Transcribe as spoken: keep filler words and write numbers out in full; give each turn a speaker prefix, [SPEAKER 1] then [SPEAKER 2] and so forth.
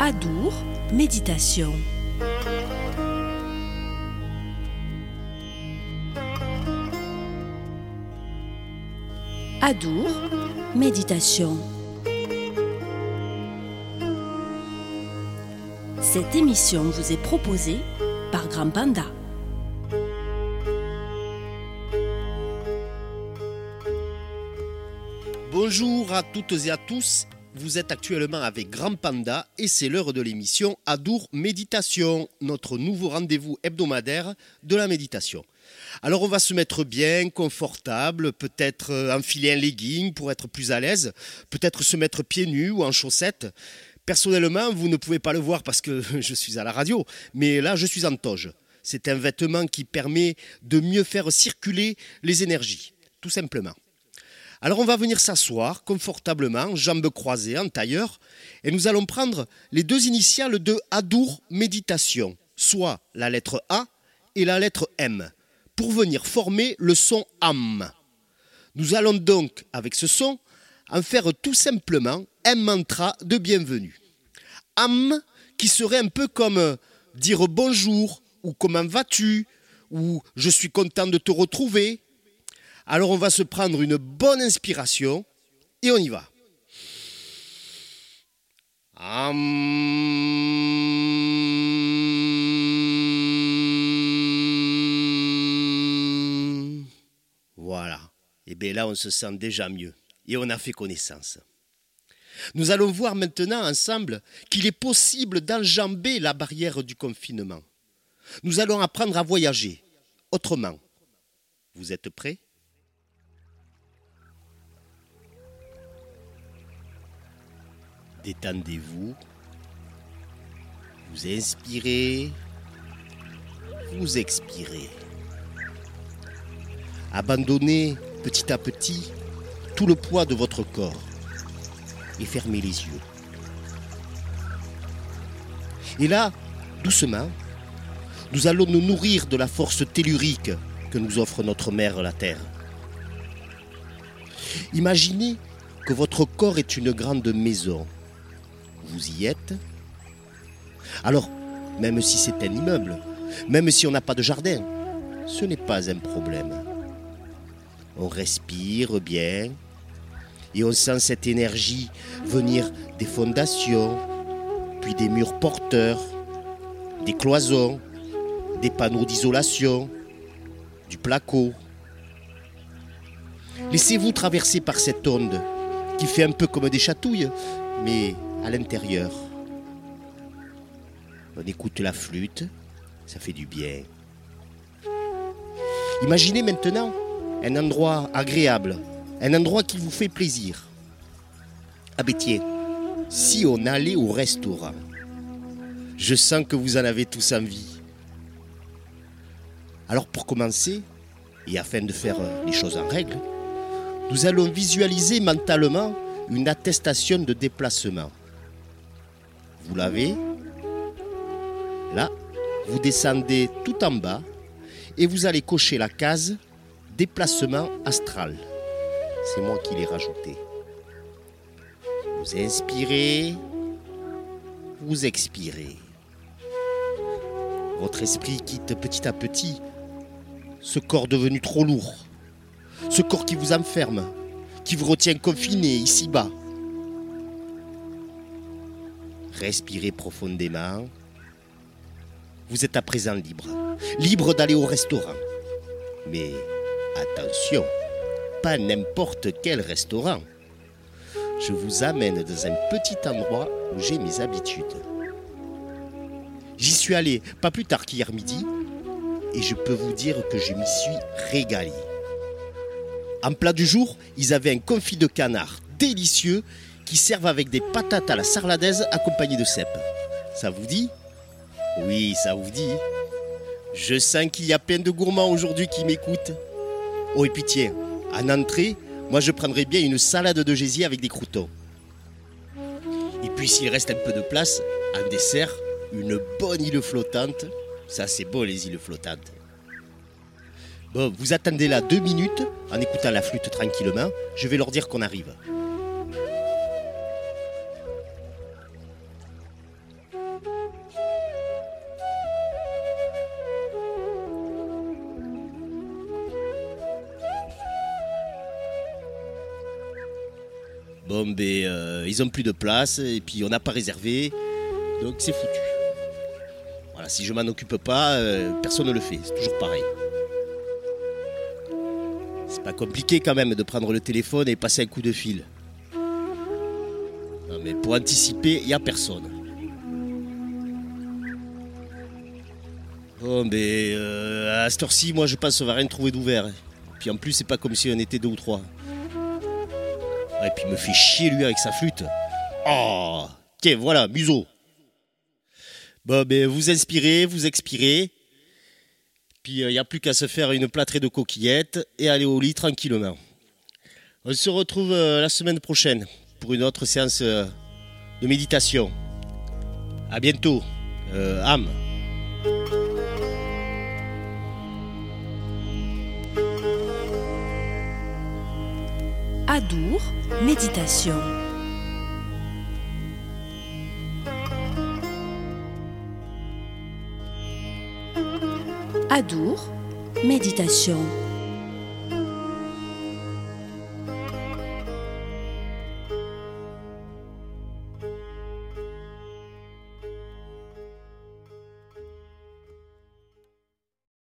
[SPEAKER 1] Adour, méditation. Adour, méditation. Cette émission vous est proposée par Grand Panda.
[SPEAKER 2] Bonjour à toutes et à tous, vous êtes actuellement avec Grand Panda et c'est l'heure de l'émission Adour Méditation, notre nouveau rendez-vous hebdomadaire de la méditation. Alors on va se mettre bien, confortable, peut-être enfiler un legging pour être plus à l'aise, peut-être se mettre pieds nus ou en chaussettes. Personnellement, vous ne pouvez pas le voir parce que je suis à la radio, mais là je suis en toge. C'est un vêtement qui permet de mieux faire circuler les énergies, tout simplement. Alors on va venir s'asseoir confortablement, jambes croisées, en tailleur, et nous allons prendre les deux initiales de Adour Méditation, soit la lettre A et la lettre M, pour venir former le son Am. Nous allons donc, avec ce son, en faire tout simplement un mantra de bienvenue. Am, qui serait un peu comme dire bonjour, ou comment vas-tu, ou je suis content de te retrouver. Alors on va se prendre une bonne inspiration et on y va. Am. Voilà. Et bien là on se sent déjà mieux et on a fait connaissance. Nous allons voir maintenant ensemble qu'il est possible d'enjamber la barrière du confinement. Nous allons apprendre à voyager autrement. Vous êtes prêts ? Détendez-vous, vous inspirez, vous expirez. Abandonnez petit à petit tout le poids de votre corps et fermez les yeux. Et là, doucement, nous allons nous nourrir de la force tellurique que nous offre notre mère, la Terre. Imaginez que votre corps est une grande maison. Vous y êtes. Alors, même si c'est un immeuble, même si on n'a pas de jardin, ce n'est pas un problème. On respire bien et on sent cette énergie venir des fondations, puis des murs porteurs, des cloisons, des panneaux d'isolation, du placo. Laissez-vous traverser par cette onde qui fait un peu comme des chatouilles, mais à l'intérieur. On écoute la flûte, ça fait du bien. Imaginez maintenant un endroit agréable, un endroit qui vous fait plaisir. Ah ben tiens, si on allait au restaurant, je sens que vous en avez tous envie. Alors pour commencer, et afin de faire les choses en règle, nous allons visualiser mentalement une attestation de déplacement. Vous l'avez. Là, vous descendez tout en bas et vous allez cocher la case déplacement astral. C'est moi qui l'ai rajouté. Vous inspirez, vous expirez. Votre esprit quitte petit à petit ce corps devenu trop lourd, ce corps qui vous enferme, qui vous retient confiné ici-bas. Respirez profondément. Vous êtes à présent libre. Libre d'aller au restaurant. Mais attention, pas n'importe quel restaurant. Je vous amène dans un petit endroit où j'ai mes habitudes. J'y suis allé pas plus tard qu'hier midi et je peux vous dire que je m'y suis régalé. En plat du jour, ils avaient un confit de canard délicieux qui servent avec des patates à la sarladaise accompagnées de cèpes. Ça vous dit ? Oui, ça vous dit. Je sens qu'il y a plein de gourmands aujourd'hui qui m'écoutent. Oh, et puis tiens, en entrée, moi je prendrais bien une salade de gésier avec des croûtons. Et puis s'il reste un peu de place, en dessert, une bonne île flottante. Ça c'est beau les îles flottantes. Bon, vous attendez là deux minutes en écoutant la flûte tranquillement. Je vais leur dire qu'on arrive. Bon, ben, euh, ils ont plus de place et puis on n'a pas réservé, donc c'est foutu. Voilà, si je m'en occupe pas, euh, personne ne le fait, c'est toujours pareil. C'est pas compliqué quand même de prendre le téléphone et passer un coup de fil. Non, mais pour anticiper, il n'y a personne. Bon, ben, euh, à cette heure-ci, moi je pense qu'on va rien trouver d'ouvert. Puis en plus, c'est pas comme si on était deux ou trois. Et puis il me fait chier lui avec sa flûte. Oh, tiens, voilà, museau. Bon, ben vous inspirez, vous expirez. Puis il euh, n'y a plus qu'à se faire une plâtrée de coquillettes et aller au lit tranquillement. On se retrouve euh, la semaine prochaine pour une autre séance euh, de méditation. À bientôt, euh, âme.
[SPEAKER 1] Adour, méditation. Adour, méditation.